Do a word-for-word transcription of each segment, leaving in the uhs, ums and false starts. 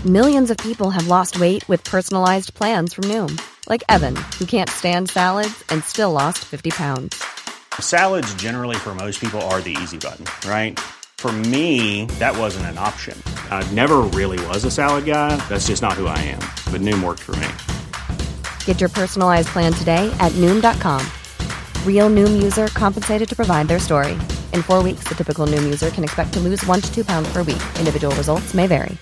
Millions of people have lost weight with personalized plans from Noom. Like Evan, who can't stand salads and still lost fifty pounds. Salads generally for most people are the easy button, right? For me, that wasn't an option. I never really was a salad guy. That's just not who I am. But Noom worked for me. Get your personalized plan today at Noom dot com. Real Noom user compensated to provide their story. In four weeks, the typical Noom user can expect to lose one to two pounds per week. Individual results may vary.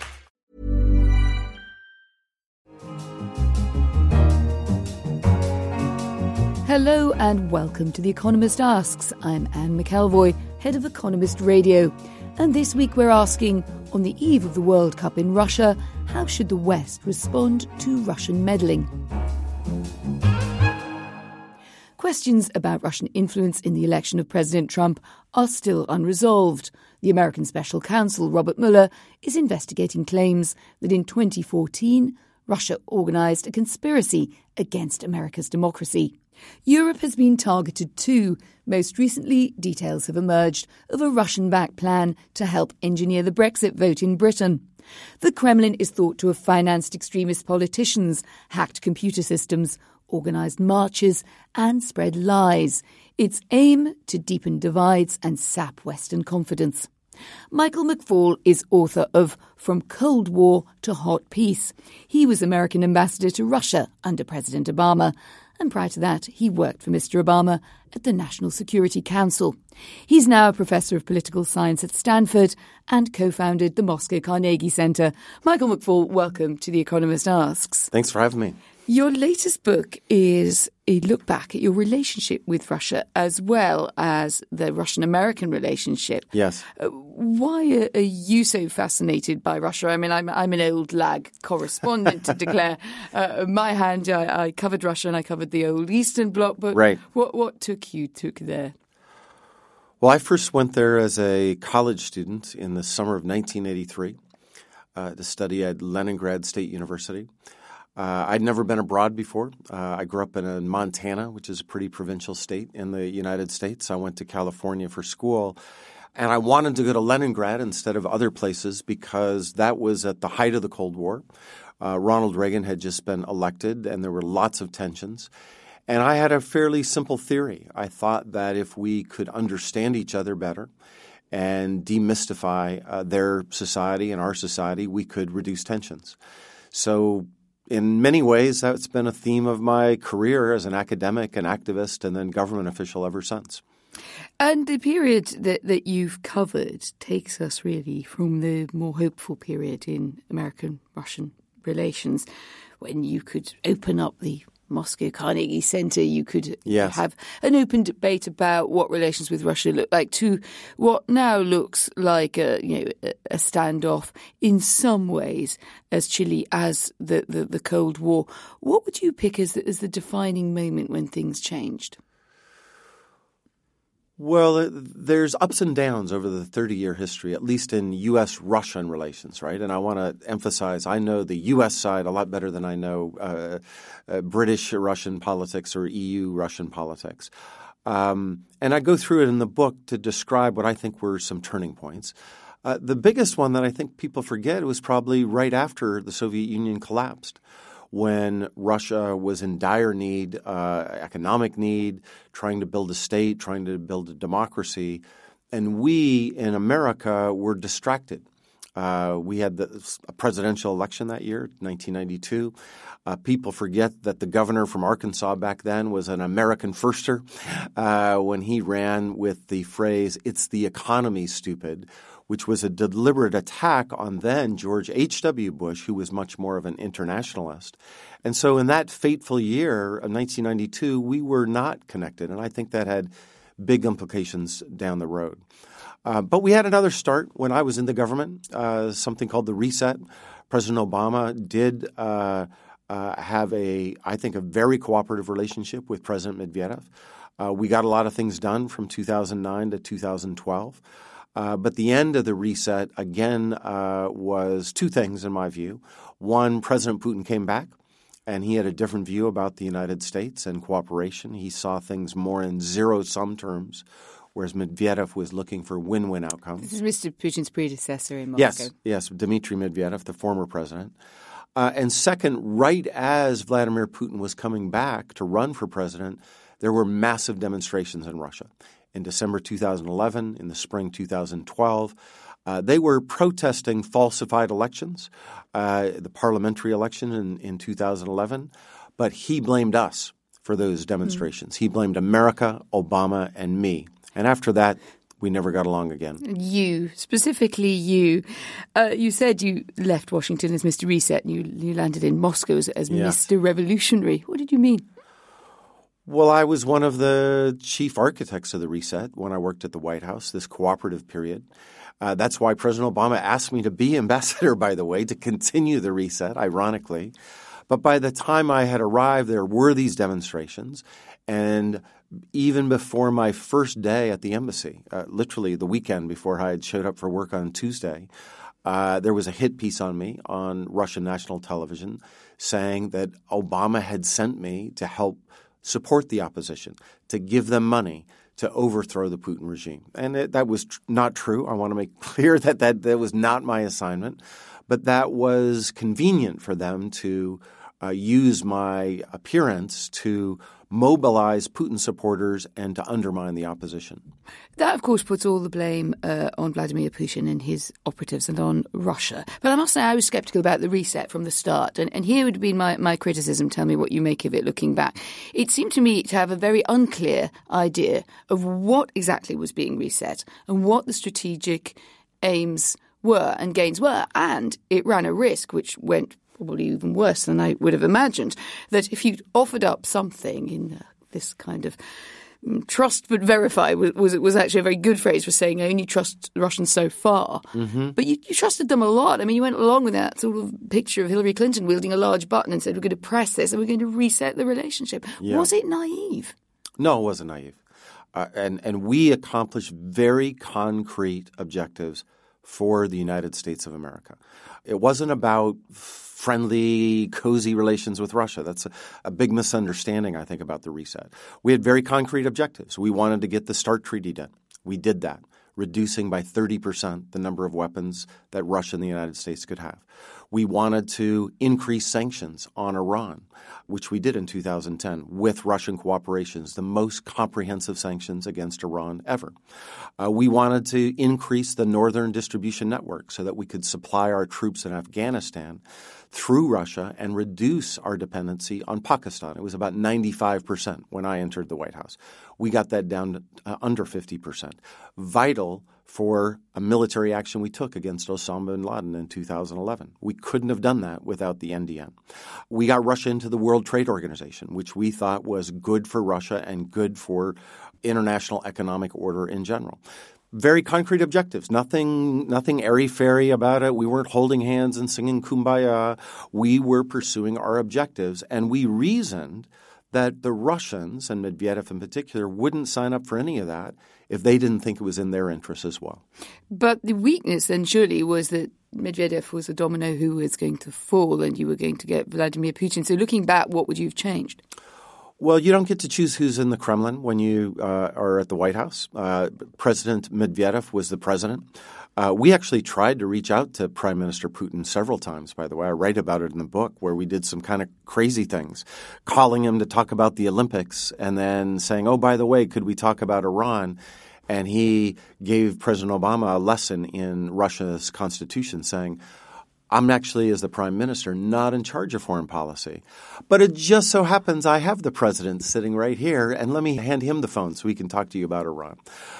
Hello and welcome to The Economist Asks. I'm Anne McElvoy, head of Economist Radio. And this week we're asking, on the eve of the World Cup in Russia, how should the West respond to Russian meddling? Questions about Russian influence in the election of President Trump are still unresolved. The American Special Counsel, Robert Mueller, is investigating claims that in twenty fourteen, Russia organised a conspiracy against America's democracy. Europe has been targeted too. Most recently, details have emerged of a Russian-backed plan to help engineer the Brexit vote in Britain. The Kremlin is thought to have financed extremist politicians, hacked computer systems, organised marches and spread lies. Its aim to deepen divides and sap Western confidence. Michael McFaul is author of From Cold War to Hot Peace. He was American ambassador to Russia under President Obama, and prior to that he worked for Mister Obama at the National Security Council. He's now a professor of political science at Stanford and co-founded the Moscow Carnegie Center. Michael McFaul, welcome to The Economist Asks. Thanks for having me. Your latest book is a look back at your relationship with Russia as well as the Russian-American relationship. Yes. Uh, why are you so fascinated by Russia? I mean, I'm, I'm an old lag correspondent to declare uh, my hand. I, I covered Russia and I covered the old Eastern Bloc. But right. what, what took you took there? Well, I first went there as a college student in the summer of nineteen eighty-three uh, to study at Leningrad State University. Uh, I'd never been abroad before. Uh, I grew up in, in Montana, which is a pretty provincial state in the United States. I went to California for school, and I wanted to go to Leningrad instead of other places because that was at the height of the Cold War. Uh, Ronald Reagan had just been elected, and there were lots of tensions. And I had a fairly simple theory. I thought that if we could understand each other better and demystify uh, their society and our society, we could reduce tensions. So in many ways, that's been a theme of my career as an academic, an activist, and then government official ever since. And the period that, that you've covered takes us really from the more hopeful period in American-Russian relations when you could open up the Moscow Carnegie Center, you could yes. have an open debate about what relations with Russia look like to what now looks like a, you know, a standoff in some ways as chilly as the, the, the Cold War. What would you pick as the, as the defining moment when things changed? Well, there's ups and downs over the thirty-year history, at least in U S Russian relations, right? And I want to emphasize I know the U S side a lot better than I know uh, uh, British-Russian politics or E U-Russian politics. Um, and I go through it in the book to describe what I think were some turning points. Uh, the biggest one that I think people forget was probably right after the Soviet Union collapsed, when Russia was in dire need, uh, economic need, trying to build a state, trying to build a democracy. And we in America were distracted. Uh, we had the, a presidential election that year, nineteen ninety-two. Uh, people forget that the governor from Arkansas back then was an American firster uh, when he ran with the phrase, "It's the economy, stupid," which was a deliberate attack on then George H W. Bush, who was much more of an internationalist. And so in that fateful year of nineteen ninety-two, we were not connected, and I think that had big implications down the road. Uh, but we had another start when I was in the government, uh, something called the Reset. President Obama did uh, uh, have a, I think, a very cooperative relationship with President Medvedev. Uh, we got a lot of things done from two thousand nine to two thousand twelve. Uh, but the end of the reset, again, uh, was two things in my view. One, President Putin came back, and he had a different view about the United States and cooperation. He saw things more in zero-sum terms whereas Medvedev was looking for win-win outcomes. This is Mister Putin's predecessor in Moscow. Yes, yes, Dmitry Medvedev, the former president. Uh, and second, right as Vladimir Putin was coming back to run for president, there were massive demonstrations in Russia. In December two thousand eleven, in the spring two thousand twelve, uh, they were protesting falsified elections, uh, the parliamentary election in, in two thousand eleven. But he blamed us for those demonstrations. Mm-hmm. He blamed America, Obama, and me. And after that, we never got along again. You, specifically you. Uh, you said you left Washington as Mister Reset and you, you landed in Moscow as, as yes. Mister Revolutionary. What did you mean? Well, I was one of the chief architects of the reset when I worked at the White House, this cooperative period. Uh, that's why President Obama asked me to be ambassador, by the way, to continue the reset, ironically. But by the time I had arrived, there were these demonstrations. And even before my first day at the embassy, uh, literally the weekend before I had showed up for work on Tuesday, uh, there was a hit piece on me on Russian national television saying that Obama had sent me to help support the opposition, to give them money to overthrow the Putin regime. And it, that was tr- not true. I want to make clear that, that that was not my assignment. But that was convenient for them to uh, use my appearance to mobilize Putin supporters and to undermine the opposition. That, of course, puts all the blame uh, on Vladimir Putin and his operatives and on Russia. But I must say I was sceptical about the reset from the start. And, and here would be my, my criticism. Tell me what you make of it looking back. It seemed to me to have a very unclear idea of what exactly was being reset and what the strategic aims were and gains were. And it ran a risk, which went probably even worse than I would have imagined, that if you offered up something in uh, this kind of um, trust but verify was, was was actually a very good phrase for saying I only trust Russians so far. Mm-hmm. But you, you trusted them a lot. I mean, you went along with that sort of picture of Hillary Clinton wielding a large button and said, we're going to press this and we're going to reset the relationship. Yeah. Was it naive? No, it wasn't naive. Uh, and, and we accomplished very concrete objectives for the United States of America. It wasn't about friendly, cozy relations with Russia. That's a, a big misunderstanding, I think, about the reset. We had very concrete objectives. We wanted to get the START treaty done. We did that, reducing by thirty percent the number of weapons that Russia and the United States could have. We wanted to increase sanctions on Iran, which we did in two thousand ten with Russian cooperations, the most comprehensive sanctions against Iran ever. Uh, we wanted to increase the northern distribution network so that we could supply our troops in Afghanistan through Russia and reduce our dependency on Pakistan. It was about ninety-five percent when I entered the White House. We got that down to uh, under fifty percent. Vital for a military action we took against Osama bin Laden in two thousand eleven. We couldn't have done that without the N D N. We got Russia into the World Trade Organization, which we thought was good for Russia and good for international economic order in general. Very concrete objectives, nothing nothing airy-fairy about it. We weren't holding hands and singing Kumbaya. We were pursuing our objectives, and we reasoned that the Russians, and Medvedev in particular, wouldn't sign up for any of that if they didn't think it was in their interest as well. But the weakness then surely was that Medvedev was a domino who was going to fall and you were going to get Vladimir Putin. So looking back, what would you have changed? Well, you don't get to choose who's in the Kremlin when you uh, are at the White House. Uh, President Medvedev was the president. Uh, we actually tried to reach out to Prime Minister Putin several times, by the way. I write about it in the book where we did some kind of crazy things, calling him to talk about the Olympics and then saying, oh, by the way, could we talk about Iran? And he gave President Obama a lesson in Russia's constitution saying, I'm actually, as the prime minister, not in charge of foreign policy. But it just so happens I have the president sitting right here, and let me hand him the phone so he can talk to you about Iran.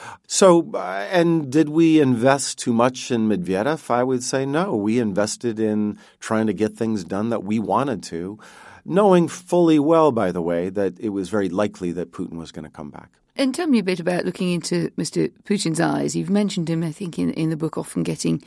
So, uh, and did we invest too much in Medvedev? I would say no. We invested in trying to get things done that we wanted to, knowing fully well, by the way, that it was very likely that Putin was going to come back. And tell me a bit about looking into Mister Putin's eyes. You've mentioned him, I think, in, in the book, often getting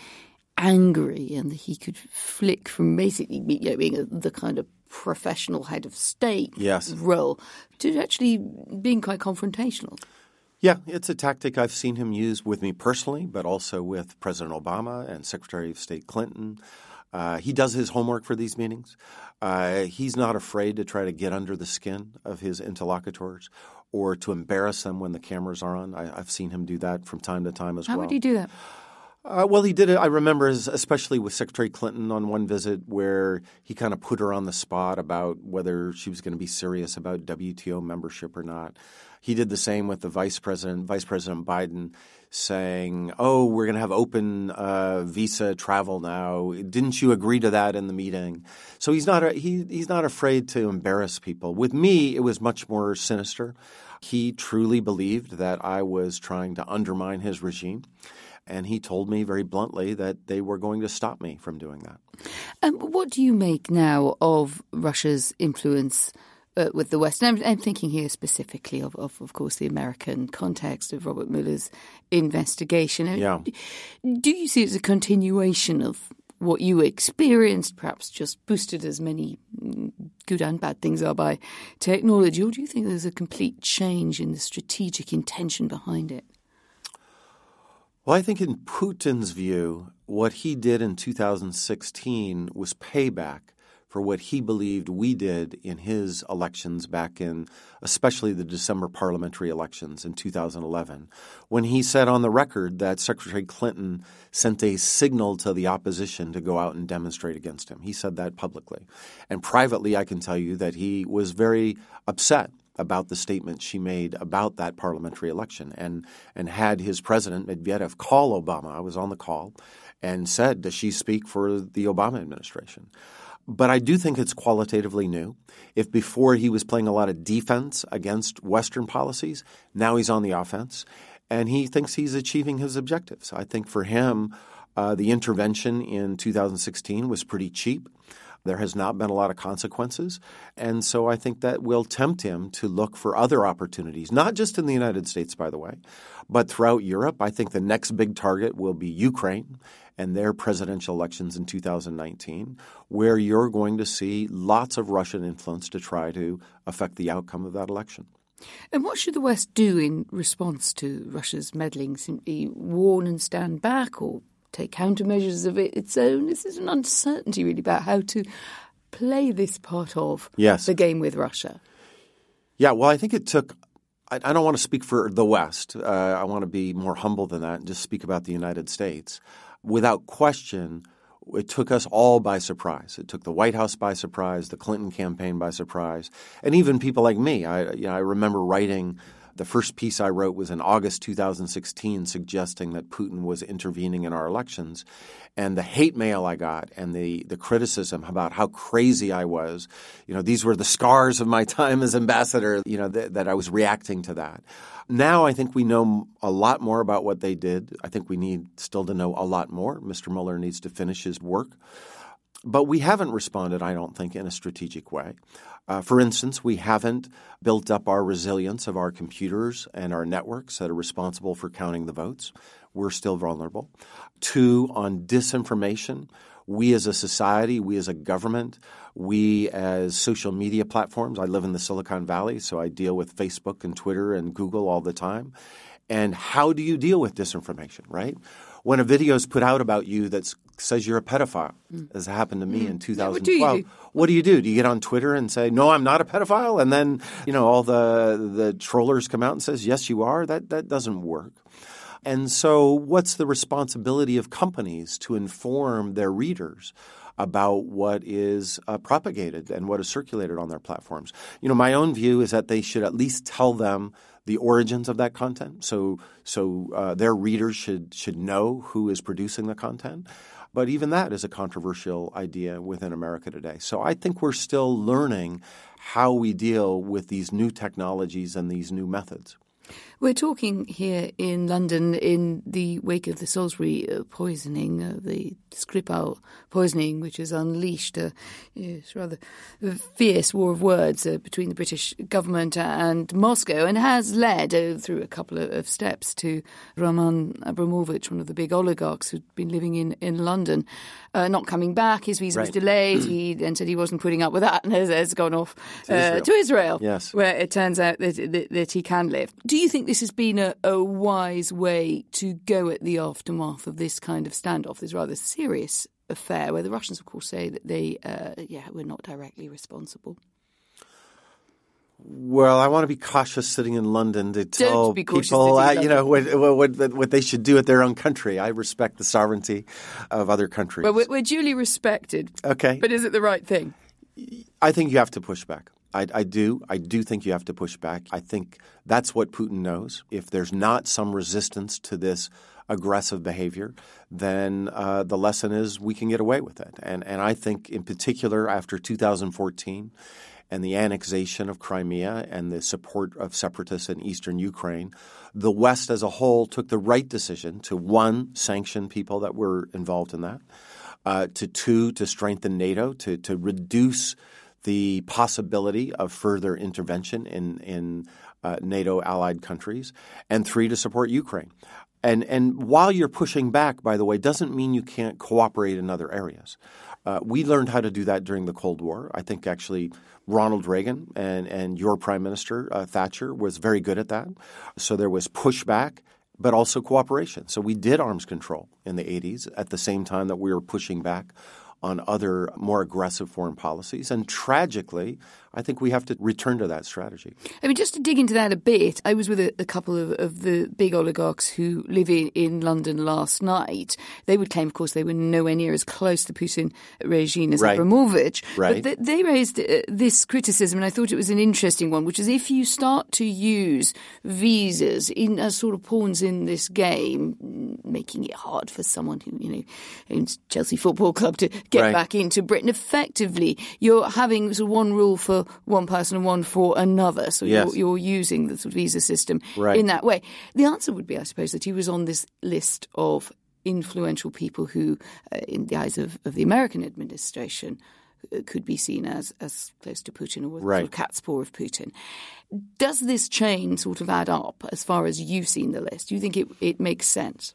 angry, and that he could flick from basically you know, being a, the kind of professional head of state yes. role to actually being quite confrontational. Yeah, it's a tactic I've seen him use with me personally, but also with President Obama and Secretary of State Clinton. Uh, he does his homework for these meetings. Uh, he's not afraid to try to get under the skin of his interlocutors or to embarrass them when the cameras are on. I, I've seen him do that from time to time as How well. would he do that? Uh, well, he did it, I remember, especially with Secretary Clinton on one visit where he kind of put her on the spot about whether she was going to be serious about W T O membership or not. He did the same with the vice president, Vice President Biden, saying, oh, we're going to have open uh, visa travel now. Didn't you agree to that in the meeting? So he's not a, he, he's not afraid to embarrass people. With me, it was much more sinister. He truly believed that I was trying to undermine his regime. And he told me very bluntly that they were going to stop me from doing that. Um, what do you make now of Russia's influence uh, with the West? And I'm, I'm thinking here specifically of, of, of course, the American context of Robert Mueller's investigation. Yeah. Do you see it as a continuation of what you experienced, perhaps just boosted as many good and bad things are by technology? Or do you think there's a complete change in the strategic intention behind it? Well, I think in Putin's view, what he did in two thousand sixteen was payback for what he believed we did in his elections back in especially the December parliamentary elections in two thousand eleven, when he said on the record that Secretary Clinton sent a signal to the opposition to go out and demonstrate against him. He said that publicly. And privately, I can tell you that he was very upset about the statement she made about that parliamentary election and and had his president, Medvedev, call Obama. I was on the call and said, does she speak for the Obama administration? But I do think it's qualitatively new. If before he was playing a lot of defense against Western policies, now he's on the offense, and he thinks he's achieving his objectives. I think for him, uh, the intervention in two thousand sixteen was pretty cheap. There has not been a lot of consequences. And so I think that will tempt him to look for other opportunities, not just in the United States, by the way, but throughout Europe. I think the next big target will be Ukraine and their presidential elections in two thousand nineteen, where you're going to see lots of Russian influence to try to affect the outcome of that election. And what should the West do in response to Russia's meddling? Simply warn and stand back, or take countermeasures of it, its own? This is an uncertainty really about how to play this part of yes. the game with Russia. Yeah, well, I think it took – I don't want to speak for the West. Uh, I want to be more humble than that and just speak about the United States. Without question, it took us all by surprise. It took the White House by surprise, the Clinton campaign by surprise, and even people like me. I, you know, I remember writing – the first piece I wrote was in August two thousand sixteen suggesting that Putin was intervening in our elections. And the hate mail I got and the, the criticism about how crazy I was, you know, these were the scars of my time as ambassador, you know, th- that I was reacting to that. Now I think we know a lot more about what they did. I think we need still to know a lot more. Mister Mueller needs to finish his work. But we haven't responded, I don't think, in a strategic way. Uh, for instance, we haven't built up our resilience of our computers and our networks that are responsible for counting the votes. We're still vulnerable. Two, on disinformation, we as a society, we as a government, we as social media platforms. I live in the Silicon Valley, so I deal with Facebook and Twitter and Google all the time. And how do you deal with disinformation, right? When a video is put out about you that says you're a pedophile, mm. as happened to me mm. in two thousand twelve, yeah, what, do do? what do you do? Do you get on Twitter and say, no, I'm not a pedophile? And then, you know, all the the trollers come out and says, yes, you are? That that doesn't work. And so what's the responsibility of companies to inform their readers about what is uh, propagated and what is circulated on their platforms? You know, my own view is that they should at least tell them the origins of that content. So so uh, their readers should should know who is producing the content. But even that is a controversial idea within America today. So I think we're still learning how we deal with these new technologies and these new methods. We're talking here in London in the wake of the Salisbury uh, poisoning, uh, the Skripal poisoning, which has unleashed a yes, rather fierce war of words uh, between the British government and Moscow, and has led uh, through a couple of, of steps to Roman Abramovich, one of the big oligarchs who'd been living in, in London, uh, not coming back. His visa right. was delayed. He then said he wasn't putting up with that and has, has gone off to, uh, Israel. to Israel, yes. where it turns out that, that, that he can live. Do you think this has been a, a wise way to go at the aftermath of this kind of standoff, this rather serious affair, where the Russians, of course, say that they, uh, yeah, were not directly responsible? Well, I want to be cautious sitting in London to tell be cautious people, sitting in uh, you know, what, what, what they should do at their own country. I respect the sovereignty of other countries. Well, we're, we're duly respected. Okay. But is it the right thing? I think you have to push back. I, I do. I do think you have to push back. I think that's what Putin knows. If there's not some resistance to this aggressive behavior, then uh, the lesson is we can get away with it. And, and I think in particular after two thousand fourteen and the annexation of Crimea and the support of separatists in eastern Ukraine, the West as a whole took the right decision to, one, sanction people that were involved in that, uh, to two, to strengthen NATO, to, to reduce the possibility of further intervention in, in uh, NATO allied countries, and three, to support Ukraine. And, and while you're pushing back, by the way, doesn't mean you can't cooperate in other areas. Uh, we learned how to do that during the Cold War. I think actually Ronald Reagan and, and your prime minister, uh, Thatcher, was very good at that. So there was pushback, but also cooperation. So we did arms control in the eighties at the same time that we were pushing back on other more aggressive foreign policies. And tragically, I think we have to return to that strategy. I mean, just to dig into that a bit, I was with a, a couple of, of the big oligarchs who live in, in London last night. They would claim, of course, they were nowhere near as close to the Putin regime as right. Abramovich. Right. But th- they raised uh, this criticism, and I thought it was an interesting one, which is if you start to use visas in as sort of pawns in this game, making it hard for someone who, you know, owns Chelsea Football Club to get right. back into Britain, effectively you're having sort of one rule for one person and one for another. So yes. you're, you're using the sort of visa system right. in that way. The answer would be, I suppose, that he was on this list of influential people who, uh, in the eyes of, of the American administration, uh, could be seen as, as close to Putin or right. sort of cat's paw of Putin. Does this chain sort of add up as far as you've seen the list? Do you think it, it makes sense?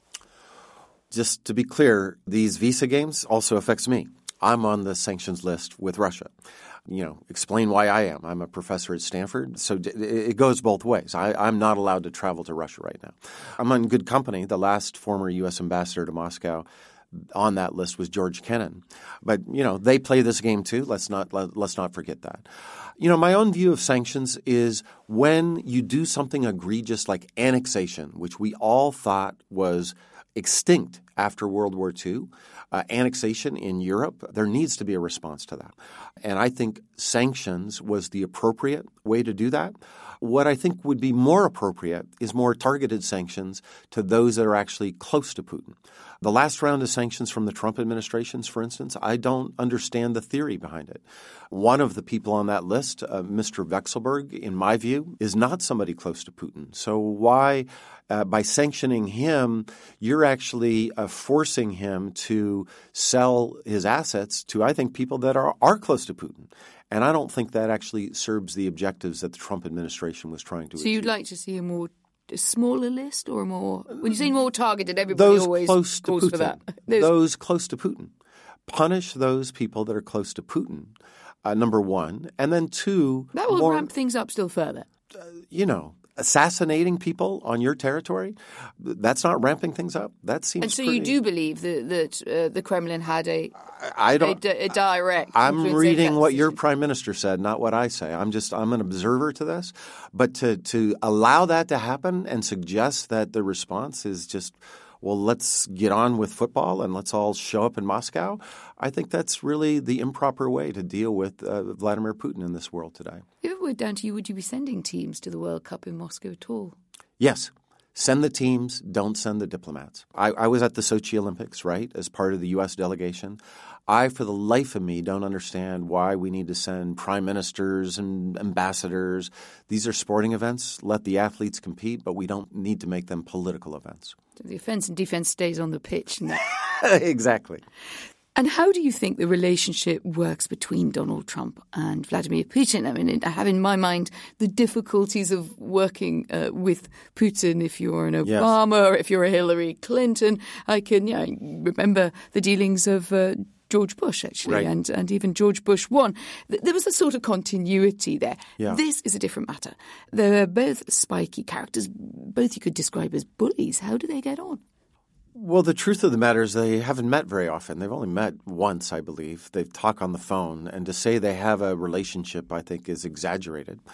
Just to be clear, these visa games also affects me. I'm on the sanctions list with Russia. You know, explain why I am. I'm a professor at Stanford, so it goes both ways. I, I'm not allowed to travel to Russia right now. I'm in good company. The last former U S ambassador to Moscow on that list was George Kennan. But, you know, they play this game too. Let's not let, let's not forget that. You know, my own view of sanctions is when you do something egregious like annexation, which we all thought was extinct after World War Two, uh, annexation in Europe, there needs to be a response to that. And I think sanctions was the appropriate way to do that. What I think would be more appropriate is more targeted sanctions to those that are actually close to Putin. The last round of sanctions from the Trump administrations, for instance, I don't understand the theory behind it. One of the people on that list, uh, Mister Vekselberg, in my view, is not somebody close to Putin. So why, uh, by sanctioning him, you're actually uh, forcing him to sell his assets to, I think, people that are, are close to Putin. And I don't think that actually serves the objectives that the Trump administration was trying to so achieve. So you'd like to see a more a smaller list or a more – when you say more targeted, everybody those always close to calls Putin. for that. Those, those close to Putin. Punish those people that are close to Putin, uh, number one. And then two – that will more, ramp things up still further. Uh, you know, assassinating people on your territory, that's not ramping things up. That seems And so pretty, you do believe that, that uh, the Kremlin had a, I don't, a, a direct I'm reading what your decision. prime minister said, not what I say. I'm just I'm an observer to this. But to, to allow that to happen and suggest that the response is just, well, let's get on with football and let's all show up in Moscow, I think that's really the improper way to deal with uh, Vladimir Putin in this world today. If it were down to you, would you be sending teams to the World Cup in Moscow at all? Yes. Send the teams, don't send the diplomats. I, I was at the Sochi Olympics, right, as part of the U S delegation. I, for the life of me, don't understand why we need to send prime ministers and ambassadors. These are sporting events. Let the athletes compete, but we don't need to make them political events. So the offence and defence stays on the pitch. And Exactly. And how do you think the relationship works between Donald Trump and Vladimir Putin? I mean, I have in my mind the difficulties of working uh, with Putin if you're an Obama yes. or if you're a Hillary Clinton. I can you know, remember the dealings of uh, George Bush, actually, right. and, and even George Bush one. There was a sort of continuity there. Yeah. This is a different matter. They're both spiky characters. Both you could describe as bullies. How do they get on? Well, the truth of the matter is they haven't met very often. They've only met once, I believe. They've talked on the phone. And to say they have a relationship, I think, is exaggerated.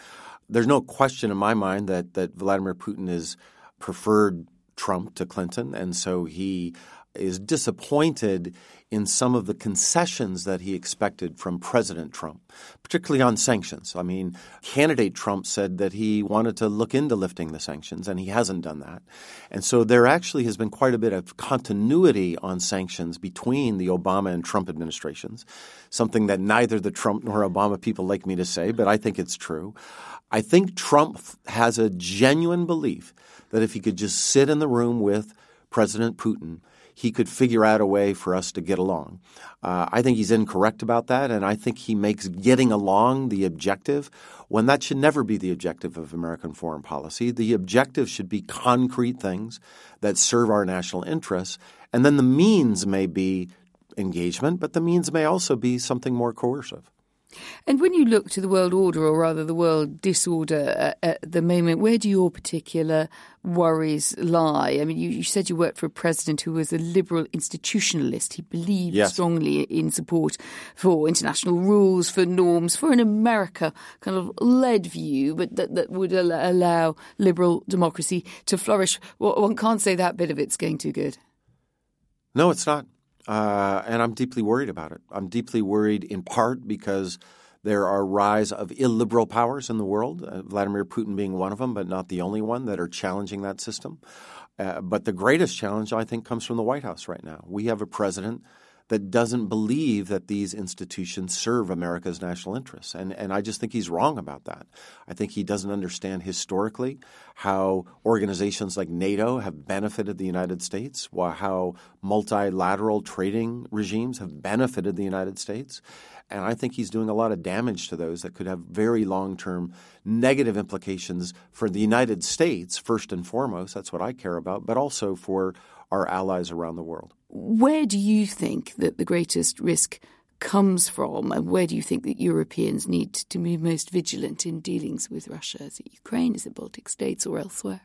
there's no question in my mind that, that Vladimir Putin is preferred Trump to Clinton, and so he is disappointed in some of the concessions that he expected from President Trump, particularly on sanctions. I mean, candidate Trump said that he wanted to look into lifting the sanctions, and he hasn't done that. And so there actually has been quite a bit of continuity on sanctions between the Obama and Trump administrations, something that neither the Trump nor Obama people like me to say, but I think it's true. I think Trump has a genuine belief that if he could just sit in the room with President Putin, he could figure out a way for us to get along. Uh, I think he's incorrect about that, and I think he makes getting along the objective when that should never be the objective of American foreign policy. The objective should be concrete things that serve our national interests, and then the means may be engagement, but the means may also be something more coercive. And when you look to the world order, or rather the world disorder at, at the moment, where do your particular worries lie? I mean, you, you said you worked for a president who was a liberal institutionalist. He believed yes. strongly in support for international rules, for norms, for an America kind of led view, but that, that would al- allow liberal democracy to flourish. Well, one can't say that bit of it's going too good. No, it's not. Uh, and I'm deeply worried about it. I'm deeply worried in part because there are rise of illiberal powers in the world, uh, Vladimir Putin being one of them, but not the only one, that are challenging that system. Uh, but the greatest challenge, I think, comes from the White House right now. We have a president that doesn't believe that these institutions serve America's national interests. And, and I just think he's wrong about that. I think he doesn't understand historically how organizations like NATO have benefited the United States, how multilateral trading regimes have benefited the United States. And I think he's doing a lot of damage to those that could have very long-term negative implications for the United States, first and foremost. That's what I care about, but also for our allies around the world. Where do you think that the greatest risk comes from, and where do you think that Europeans need to be most vigilant in dealings with Russia? Is it Ukraine? Is it Baltic states or elsewhere?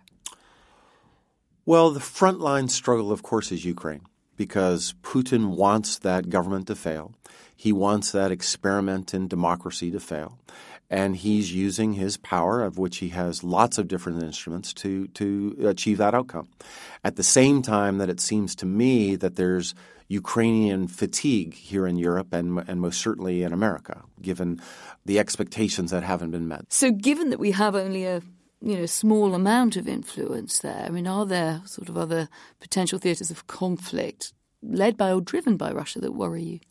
Well, the frontline struggle, of course, is Ukraine, because Putin wants that government to fail. He wants that experiment in democracy to fail. And he's using his power, of which he has lots of different instruments, to to achieve that outcome. At the same time that it seems to me that there's Ukrainian fatigue here in Europe and, and most certainly in America, given the expectations that haven't been met. So given that we have only a you know small amount of influence there, I mean, are there sort of other potential theatres of conflict led by or driven by Russia that worry you?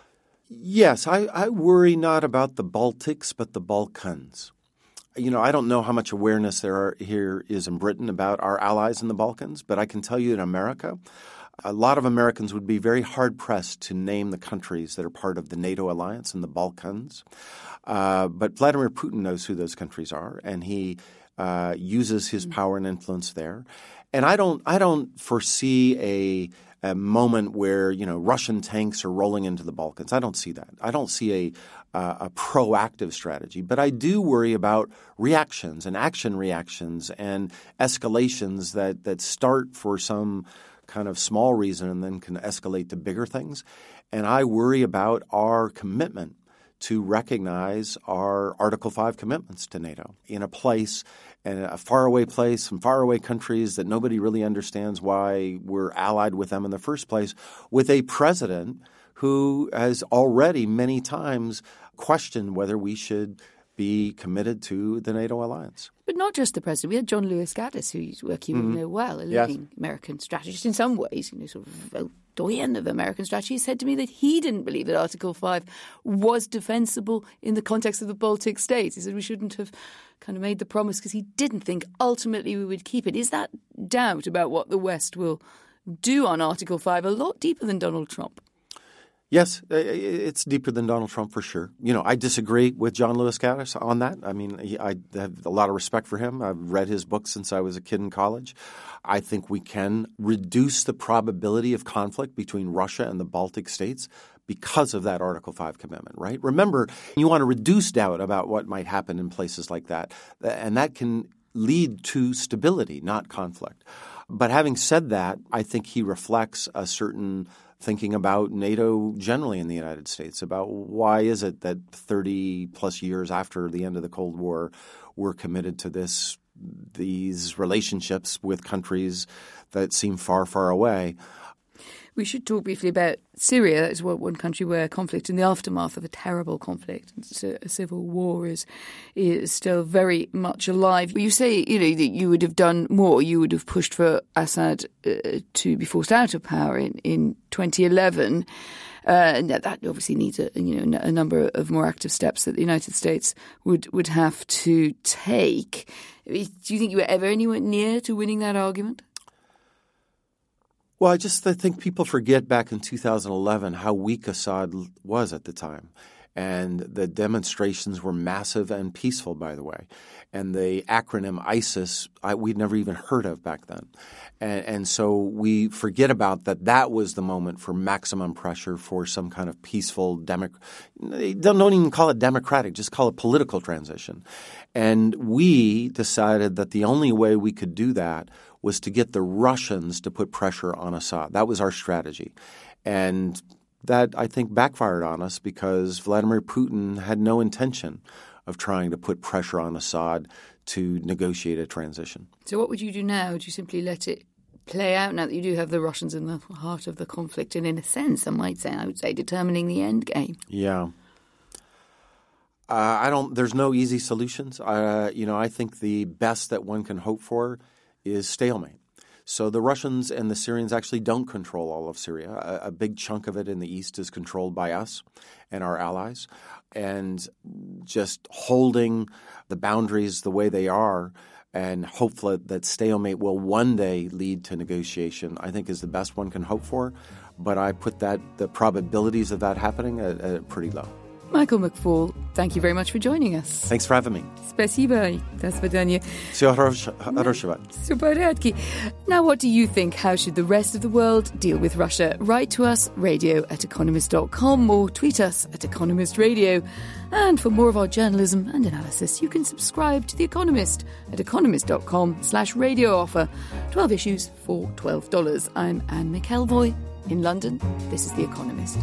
Yes, I, I worry not about the Baltics, but the Balkans. You know, I don't know how much awareness there are, here is in Britain about our allies in the Balkans, but I can tell you in America, a lot of Americans would be very hard-pressed to name the countries that are part of the NATO alliance in the Balkans. Uh, but Vladimir Putin knows who those countries are, and he uh, uses his power and influence there. And I don't, I don't foresee a a moment where, you know, Russian tanks are rolling into the Balkans. I don't see that. I don't see a uh, a proactive strategy. But I do worry about reactions and action reactions and escalations that, that start for some kind of small reason and then can escalate to bigger things. And I worry about our commitment to recognize our Article five commitments to NATO in a place, in a faraway place, some faraway countries that nobody really understands why we're allied with them in the first place, with a president who has already many times questioned whether we should be committed to the NATO alliance. But not just the president. We had John Lewis Gaddis, whose work you mm-hmm. know well, a leading yes. American strategist in some ways, you know, sort of a doyen of American strategy, said to me that he didn't believe that Article five was defensible in the context of the Baltic states. He said we shouldn't have kind of made the promise because he didn't think ultimately we would keep it. Is that doubt about what the West will do on Article five a lot deeper than Donald Trump? Yes, it's deeper than Donald Trump for sure. You know, I disagree with John Lewis Gaddis on that. I mean, I have a lot of respect for him. I've read his books since I was a kid in college. I think we can reduce the probability of conflict between Russia and the Baltic states because of that Article five commitment, right? Remember, you want to reduce doubt about what might happen in places like that, and that can lead to stability, not conflict. But having said that, I think he reflects a certain thinking about NATO generally in the United States, about why is it that thirty plus years after the end of the Cold War, we're committed to this these relationships with countries that seem far, far away. We should talk briefly about Syria. That is one country where conflict in the aftermath of a terrible conflict, a civil war, is is still very much alive. You say, you know, that you would have done more. You would have pushed for Assad uh, to be forced out of power in, in twenty eleven. Uh, and that obviously needs a, you know, a number of more active steps that the United States would, would have to take. Do you think you were ever anywhere near to winning that argument? Well, I just I think people forget back in two thousand eleven how weak Assad was at the time. And the demonstrations were massive and peaceful, by the way. And the acronym ISIS, I, we'd never even heard of back then. And, and so we forget about that that was the moment for maximum pressure for some kind of peaceful democ- – don't, don't even call it democratic, just call it political transition. And we decided that the only way we could do that was to get the Russians to put pressure on Assad. That was our strategy. And that, I think, backfired on us because Vladimir Putin had no intention of trying to put pressure on Assad to negotiate a transition. So what would you do now? Would you simply let it play out now that you do have the Russians in the heart of the conflict and, in a sense, I might say, I would say, determining the end game? Yeah. Uh, I don't – there's no easy solutions. Uh, you know, I think the best that one can hope for is stalemate. So the Russians and the Syrians actually don't control all of Syria. A, a big chunk of it in the east is controlled by us and our allies. And just holding the boundaries the way they are and hopefully that stalemate will one day lead to negotiation, I think is the best one can hope for. But I put that the probabilities of that happening at, at pretty low. Michael McFaul, thank you very much for joining us. Thanks for having me. Spasiba. Do svidaniya. Super Radki. Now, what do you think? How should the rest of the world deal with Russia? Write to us, radio at economist dot com, or tweet us at Economist Radio. And for more of our journalism and analysis, you can subscribe to The Economist at economist.com slash radio offer. twelve issues for twelve dollars. I'm Anne McElvoy in London. This is The Economist.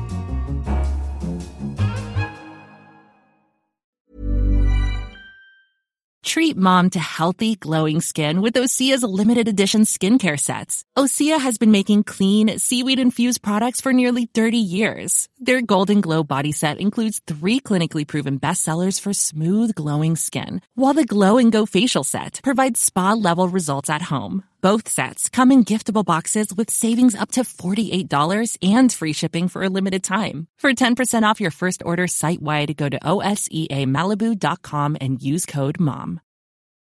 Treat mom to healthy, glowing skin with Osea's limited edition skincare sets. Osea has been making clean, seaweed-infused products for nearly thirty years. Their Golden Glow body set includes three clinically proven bestsellers for smooth, glowing skin, while the Glow and Go facial set provides spa-level results at home. Both sets come in giftable boxes with savings up to forty-eight dollars and free shipping for a limited time. For ten percent off your first order site-wide, go to O S E A Malibu dot com and use code MOM.